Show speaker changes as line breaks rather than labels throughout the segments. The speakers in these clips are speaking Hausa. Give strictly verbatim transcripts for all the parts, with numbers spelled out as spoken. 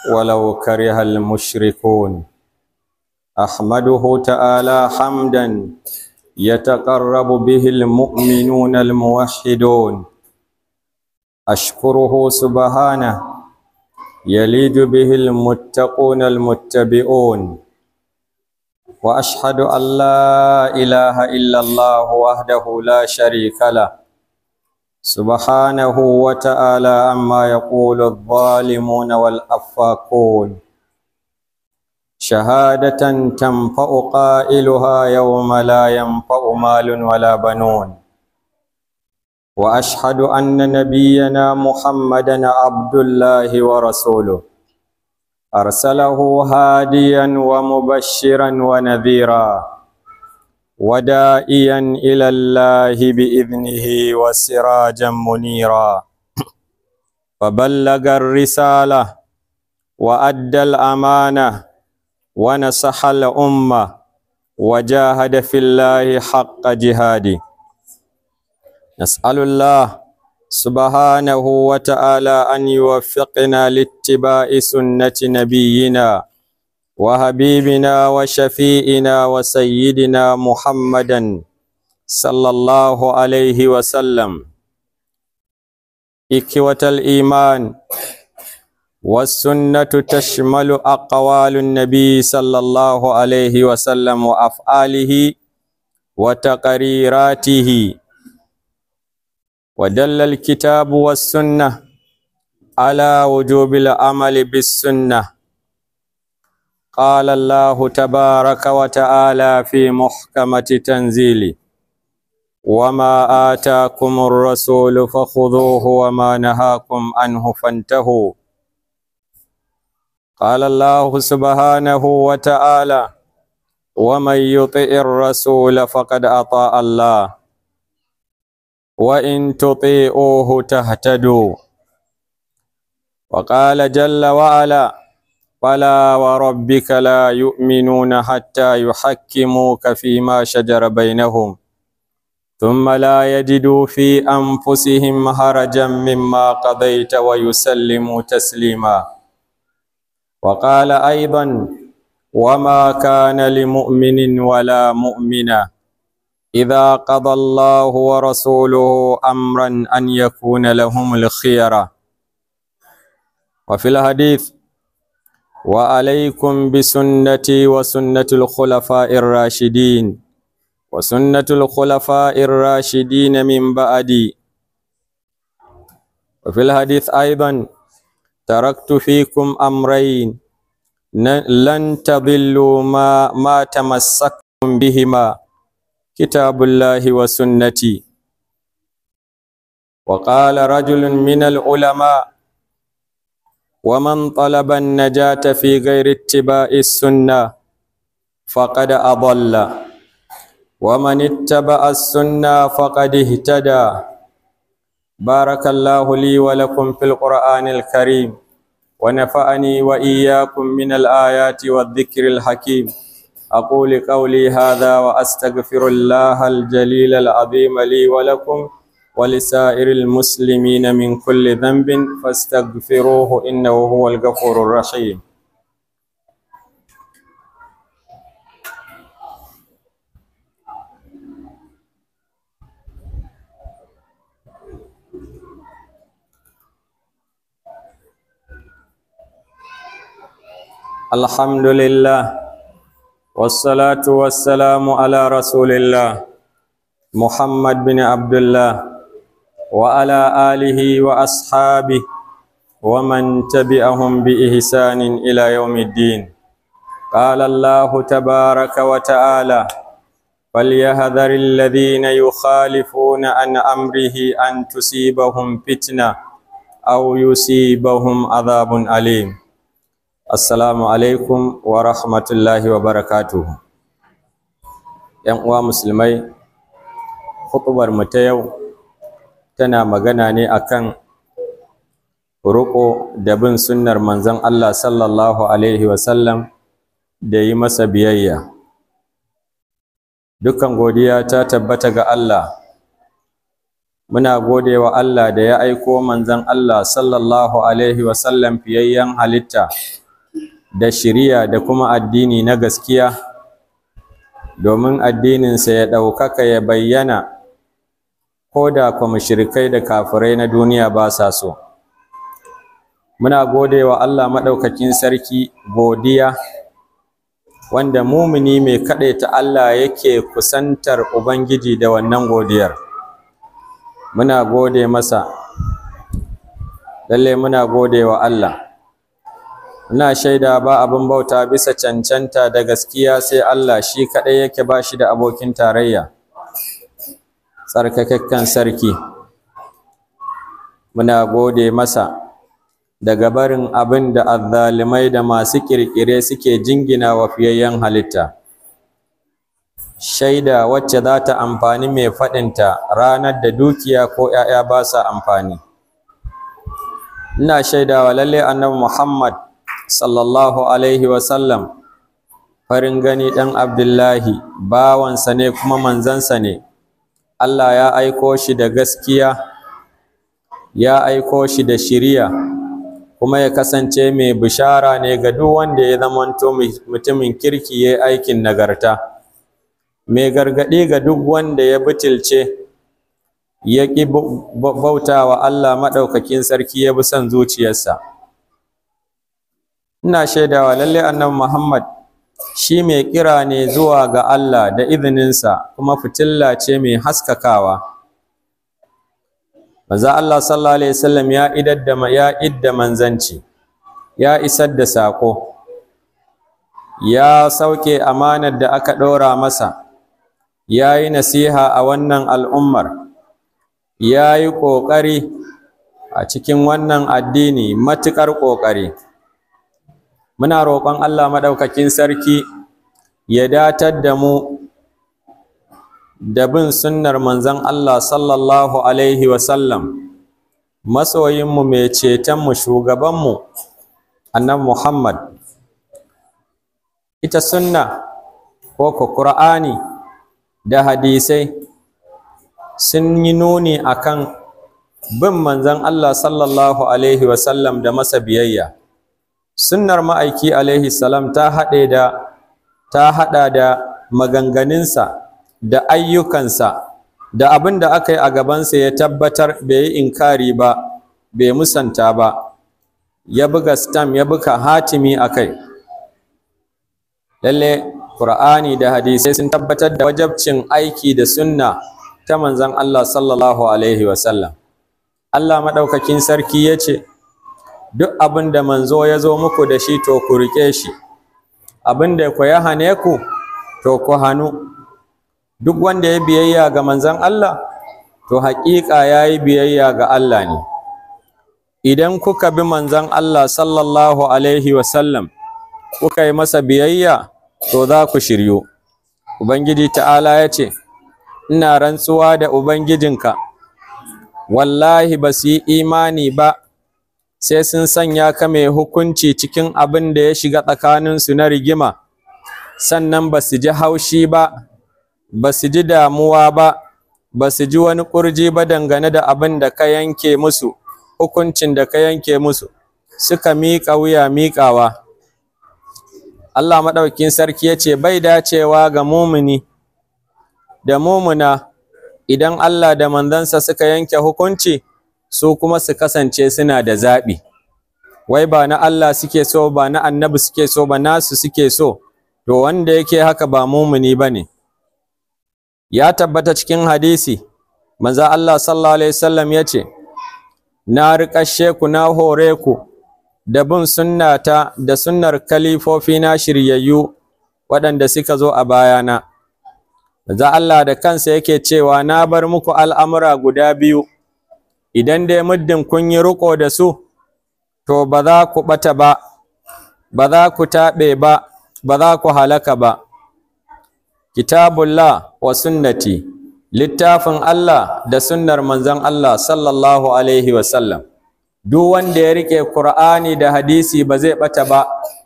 ولو كره المشركون. أحمده تعالى حمدا يتقرب به المؤمنون الموحدون، أشكره سبحانه يليد به المتقون المتبعون، وأشهد أن لا إله إلا الله وحده لا شريك له سبحانه وتعالى عما يقول الظالمون والأفاكون، شهادة تنفع قائلها يوم لا ينفع مال ولا بنون. وأشهد أن نبينا محمدًا عبد الله ورسوله، أرسله هاديا ومبشرا ونذيرا وداعيا إلى الله بإذنه وسراجا منيرا، فبلغ الرسالة وأدى الأمانة ونصح الأمة وجاهد في الله حق جهاده. نسأل الله سبحانه وتعالى أن يوفقنا لاتباع سنة نبينا وحبيبنا وشفيئنا وسيدنا محمدا صلى الله عليه وسلم. إخوة الإيمان، والسنة تشمل أقوال النبي صلى الله عليه وسلم وأفعاله وتقريراته، ودل الكتاب والسنة على وجوب العمل بالسنة. قال الله تبارك وتعالى في محكمة تنزيله: وما آتاكم الرسول فخذوه وما نهاكم عنه فانتهوا. قال الله سبحانه وتعالى: ومن يطع الرسول فقد أطاع الله وإن تطيعوه تهتدوا. وقال جل وعلا: فلا وربك لا يؤمنون حتى يحكموك فيما شجر بينهم ثم لا يجدوا في أنفسهم حرجا مما قضيت ويسلموا تسليما. وقال أيضا: وما كان لمؤمن ولا مؤمنة إذا قضى الله ورسوله أمرا أن يكون لهم الخيرة. وفي الحديث: وعليكم بسنتي وسنة الخلفاء الراشدين وسنة الخلفاء الراشدين من بعدي. وفي الحديث أيضا: تركت فيكم أمرين لن تضلوا ما, ما تمسكتم بهما، كتاب الله وسنتي. وقال رجل من العلماء: ومن طلب النجاة في غير اتباع السنة فقد أضل، ومن اتبع السنة فقد اهتدى. بارك الله لي ولكم في القرآن الكريم، ونفعني وإياكم من الآيات والذكر الحكيم. أقول قولي هذا وأستغفر الله الجليل العظيم لي ولكم ولسائر المسلمين من كل ذنب فاستغفروه إنه هو الغفور الرحيم. الحمد لله والصلاة والسلام على رسول الله محمد بن عبد الله وعلى آله وأصحابه ومن تبعهم بإحسان إلى يوم الدين. قال الله تبارك وتعالى: فليحذر الذين يخالفون عن أمره أن تصيبهم فتنة أو يصيبهم عذاب أليم. Assalamu alaikum wa rahmatullahi wa barakatuhu. ‘Yan uwa musulmai, hutubar mu ta yau tana magana ne akan ruko da bin sunnar manzon Allah sallallahu alaihi wa sallam da yi masa biyayya. Dukkan godiya ta tabbata ga Allah muna gode wa Allah da ya aiko manzon Allah sallallahu alaihi wasallam fiyayyen halitta da shiriya da kuma addini na gaskiya, domin addininsa ya ɗaukaka ya bayyana ko da kuma mushrikai da kafirai na duniya ba sa so. Muna gode wa Allah maɗaukakin sarki godiya wanda mumini mai kaɗaita Allah yake kusantar Ubangiji da wannan godiyar. Muna gode masa, lalle muna gode wa Allah. Muna shaida ba abin bauta bisa cancanta da gaskiya sai Allah, shi kaɗai yake ba shi da abokin tarayya, tsarkakakken sarki. Muna gode masa daga barin abin da azzalimai da masu ƙirƙire suke jingina wa fiyayyen halitta, shaida wacce za ta amfani mai faɗinta ranar da dukiya ko ‘ya'ya ba sa amfani. Ina shaidawa lalle annabi Muhammad sallallahu alaihi wasallam farin gani ɗan Abdullahi, bawansa ne kuma manzansa ne. Allah ya aiko shi da gaskiya, ya aiko shi da shiriya, kuma ya kasance mai bishara ne ga duk wanda ya zamanto mutumin kirki ya aikin nagarta, mai gargaɗi ga duk wanda ya butulce ya ƙi bauta wa Allah maɗaukakin sarki ya bi son zuciyarsa. Ina shaidawa lalle annabi Muhammad shi mai kira ne zuwa ga Allah da izininsa, kuma fitilla ce mai haskakawa. Manzo Allah sallallahu alaihi wasallam ya idar da ya idda manzanci, ya isar da sako, ya sauke amanar da aka ɗora masa, ya yi nasiha a wannan al'ummar, ya yi ƙoƙari a cikin wannan addini matuƙar ƙoƙari. Muna roƙon Allah maɗaukakin sarki ya datar da mu da bin sunnar manzon Allah sallallahu alaihi wasallam, masoyinmu mai cetonmu shugabanmu annabi Muhammad. Ita sunna ko ko Qur'ani da hadisai sun yi nuni akan bin manzon Allah sallallahu alaihi wasallam da masa biyayya. Sunnar ma'aiki alaihi salam ta haɗe da ta haɗa da maganganunsa da ayyukansa da abin da aka yi a gabansa ya tabbatar, bai yi inkari ba, bai musanta ba, ya buga stam ya buga hatimi a kai. Lalle Qur'ani da hadisai sun tabbatar da wajabcin aiki da sunna ta manzon Allah sallallahu alaihi wasallam. Allah maɗaukakin sarki ya ce, duk abin da manzo ya zo muku da shi to ku riƙe shi, abin da ku ya hane ku to ku hannu. Duk wanda ya biyayya ga manzon Allah to haƙiƙa ya yi biyayya ga Allah ne. Idan kuka bi manzon Allah sallallahu alaihi wasallam kuka yi masa biyayya to za ku shiryu. Ubangiji ta'ala ya ce, ina rantsuwa da Ubangijinka, wallahi ba su yi imani ba sai sun sanya ka mai hukunci cikin abin da ya shiga tsakaninsu na rigima, sannan ba su ji haushi ba, ba su ji damuwa ba, ba su ji wani ƙurji ba dangane da abin da ka yanke musu, hukuncin da ka yanke musu, suka miƙa wuya miƙawa. Allah maɗaukin sarki ya ce bai dacewa ga mumini da mumuna idan Allah da manzansa suka yanke hukunci su kuma su kasance suna da zaɓi, wai ba na Allah suke so ba na annabi suke so ba, nasu suke so, to wanda yake haka ba mumini ba ne. Ya tabbata cikin hadisi manzo Allah sallallahu alaihi wasallam ya ce, na riƙashe ku na hore ku da bin sunnata da sunnar kalifofi na shiryayyu waɗanda suka zo a bayana. Manzo Allah da kansa yake cewa na bar muku al'amura guda biyu, idan dai muddin kun yi riƙo da su to ba za ku ɓata ba, ba za ku taɓe ba, ba za ku halaka ba. Kitabullah wa sunnati, littafin Allah da sunnar manzon Allah sallallahu alaihi wasallam. Duk wanda ya rike Qur'ani da hadisi ba zai bata ba.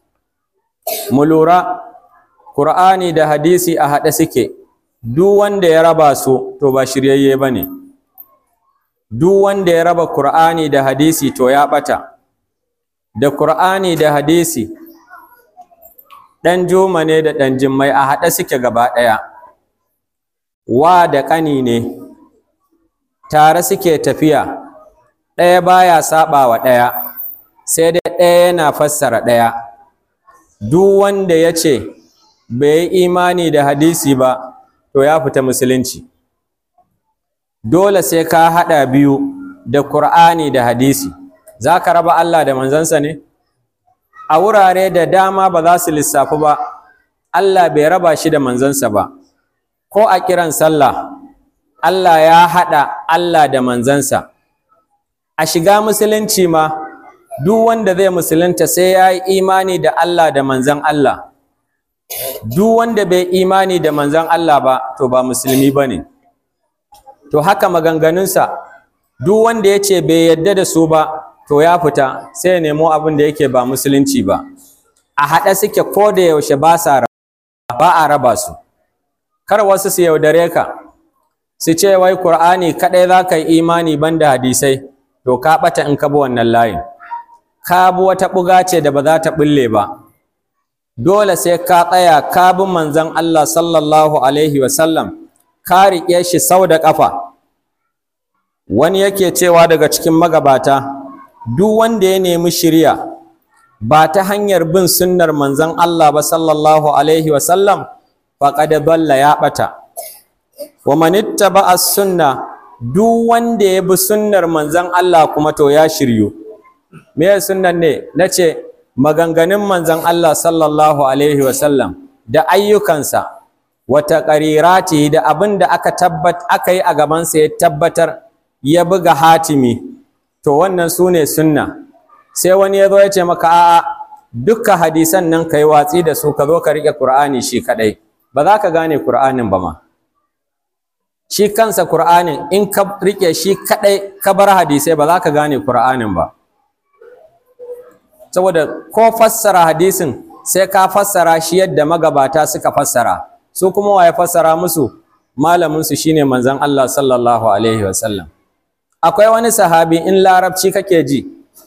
Mu lura, Qur'ani da hadisi a haɗe suke, duk wanda ya raba su to ba shiryayye bane. duk wanda ya raba Qur'ani da hadisi to ya ɓata. Da Qur'ani da hadisi ɗan juma ne da ɗan jimmai a haɗe suke gaba ɗaya, wa da ƙani ne tare suke tafiya, ɗaya baya saɓa wa ɗaya, sai dai ɗaya yana fassara ɗaya. Duk wanda ya ce bai yi imani da hadisi ba to ya fita musulunci. Dole sai ka haɗa biyu da Qur'ani da hadisi. Za ka raba Allah da manzansa ne? A wurare da dama ba za su lissafi ba, Allah bai raba shi da manzansa ba. Ko a kiran sallah, Allah ya haɗa Allah da manzansa. A shiga musulunci ma, duk wanda zai musulunta sai ya yi imani da Allah da manzan Allah. Duk wanda bai imani da manzan Allah ba, to ba musulmi ba ne. To haka maganganunsa, duk wanda ya ce bai yadda da su ba, to ya fita sai ya nemo abin da yake ba musulunci ba. A haɗe suke ko da yaushe ba sa ba a raba su. Kar wasu su yaudare ka, su ce wai Qur'ani kaɗai za ka yi imani banda hadisai, to ka ɓata in ka bi wannan layin. Ka bi wata ɓuga ce da ba za ta ɓulle ba. Dole sai ka tsaya ka bi manzon Allah sallallahu alaihi wasallam, ka riƙe shi sau da ƙafa. Wani yake cewa daga cikin magabata, duk wanda ya nemi shiriya ba ta hanyar bin sunnar manzon Allah ba sallallahu alaihi wasallam, faqad dalla ya ɓata. Wa man ittaba'a sunna, duk wanda ya bi sunnar manzon Allah kuma to ya shiryu. Me sunnan ne? Nace maganganun manzon Allah sallallahu alaihi wasallam da ayyukansa, wa taqrirati da abin da aka tabbat aka yi a gabansa ya tabbatar, ya buga hatimi, to wannan sune sunna. Sai wani ya zo ya ce maka a'a dukkan hadisan nan kai watsi da su, ka zo ka rike Qur'ani shi kadai, ba za ka gane Qur'anin ba ma. Shi kansa Qur'anin in ka rike shi kadai ka bar hadisai, ba za ka gane Qur'anin ba. Saboda ko fassara hadisin sai ka fassara shi yadda magabata suka fassara. Su kuma waye fassara musu? Malamin su shine manzon Allah sallallahu alaihi wasallam. Akwai wani sahabi, in larabci kake ji,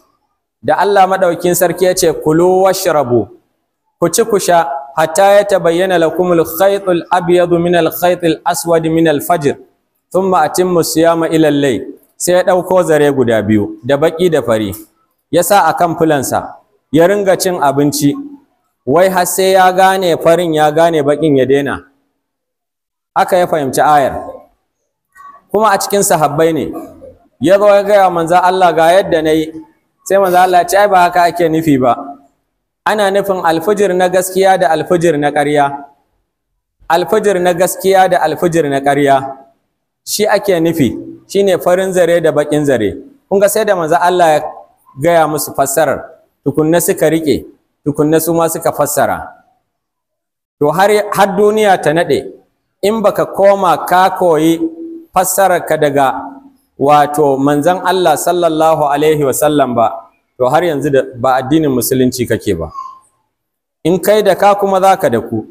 da Allah madaukin sarki ya ce kulu washrabu, ku ci ku sha hatta ya tabayyana lakumul khaytul abyadu min al khaytil aswad min al fajr thumma atimmu siyama ila al layl. Sai ya dauko zare guda biyu da baki da fari, ya sa akan fulansa, ya ringa cin abinci, wai har sai ya gane farin ya gane bakin ya daina. Aka ya fahimci ayar. Kuma a cikin sahabbai ne, ya zo ya gaya manzan Allah ga yadda na yi, sai manzan Allah ce ai ba haka ake nufi ba, ana nufin alfijir na gaskiya da alfijir na ƙarya. Alfijir na gaskiya da alfijir na ƙarya shi ake nufi, shine farin zare da bakin zare. Kun ga sai da manzan Allah ya gaya musu fassarar, tukunna suka rike, tukunna su ma suka fassara. To har har duniya ta nade, in baka koma ka koyi fassarar ka daga wato manzon Allah sallallahu alaihi wasallam ba, to har yanzu da ba addinin musulunci kake ba. In kai da ka kuma zaka da ku.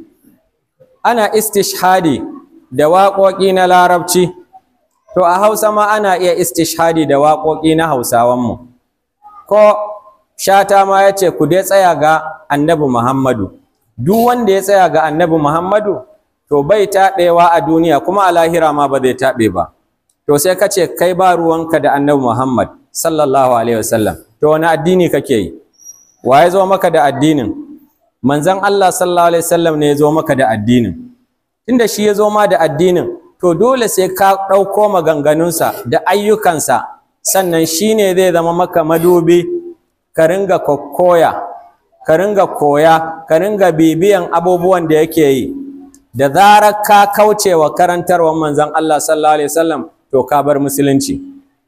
Ana istishhadi da waƙoƙi na larabci, to a Hausa ma ana iya istishhadi da waƙoƙi na Hausawanmu. Ko Shata ma ya ce ku dai tsaya ga Annabi Muhammadu. Duk wanda ya tsaya ga Annabi Muhammadu to bai taɓewa a duniya, kuma a lahira ma ba zai taɓe ba. To sai ka ce kai ba ruwanka da Annabi Muhammad sallallahu alaihi wasallam, to wani addini kake yi? Wa ya zo maka da addinin? Manzon Allah sallallahu alaihi wasallam ne ya zo maka da addinin. Tunda shi ya zo ma da addinin, to dole sai ka ɗauko maganganunsa da ayyukansa, sannan shi ne zai zama maka madubi, ka ringa kokkoya, ka ringa koya, ka ringa bibiyan abubuwan da yake yi. Da zarar ka kauce wa karantarwar manzon Allah sallallahu alaihi wasallam, to ka bar musulunci.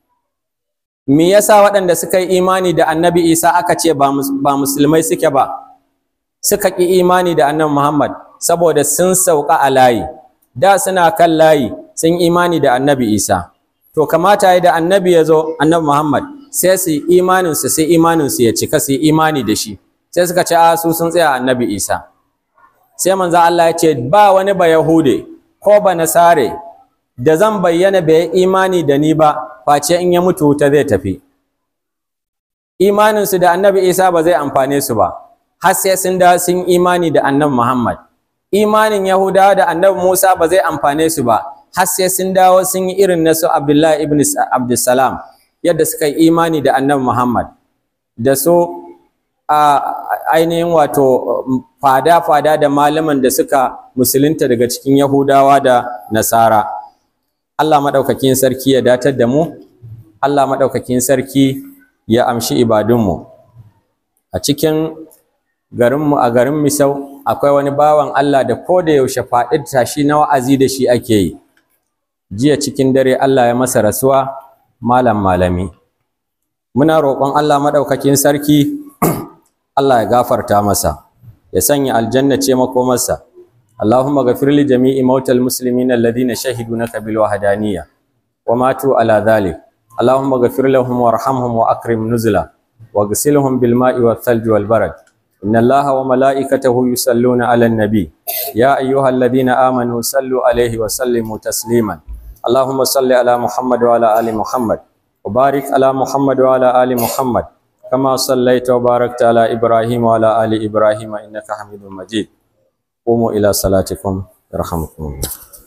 Me yasa waɗanda suka yi imani da Annabi Isa aka ce ba musulmai suke ba? Suka ƙi imani da Annabi Muhammad saboda sun sauka a layi. Da suna kan layi sun imani da Annabi Isa. To kamata yi da Annabi ya zo, Annabi Muhammad, sai su yi imaninsu, sai imaninsu ya cika, su yi imani da shi. Sai suka ce a su sun tsaya Annabi Isa. Sai manzo Allah ya ce ba wani ba Yahude ko ba Nasare da zan bayyana bai imani da ni ba face in ya mutu wuta zai tafi. Imaninsu da annabi Isa ba zai amfane su ba har sai sun da sun imani da annabi Muhammad. Imanin Yahudawa da annabi Musa ba zai amfane su ba har sai sun dawo sun yi irin nasu Abdullahi ibn Abdussalam yadda suka yi imani da annabi Muhammad. Da su a ainihin wato fada-fada da malaman da suka musulunta daga cikin Yahudawa da Nasara. Allah maɗaukakin sarki ya datar da mu, Allah maɗaukakin sarki ya amshi ibadunmu. A cikin garinmu a garin Misau akwai wani bawan Allah da ko da yaushe faɗi tashi na wa'azi da shi ake yi. Jiya cikin dare Allah ya masa rasuwa, malam malami. Muna roƙon Allah maɗaukakin sarki Allah ya gafarta masa, ya sanya aljanna ce makomarsa. Allahumma ghafir li jami'i mautal muslimina alladhina shahidu laka bil wahdaniyya wa matu ala dhalik. Allahumma ghafir lahum warhamhum wa akrim nuzula waghsilhum bil ma'i wath thalji wal barad. Inna Allaha wa malaikatahu yusalluna 'alan nabi ya ayyuhalladhina amanu sallu 'alaihi wa sallimu tasliman. Allahumma salli ala Muhammad wa ala ali Muhammad wa barik ala Muhammad wa ala ali Muhammad kama sallaita wa barakta ala Ibrahim wa ala ali Ibrahim innaka Hamidum Majid. Qumu ila salatikum yarhamukumullah.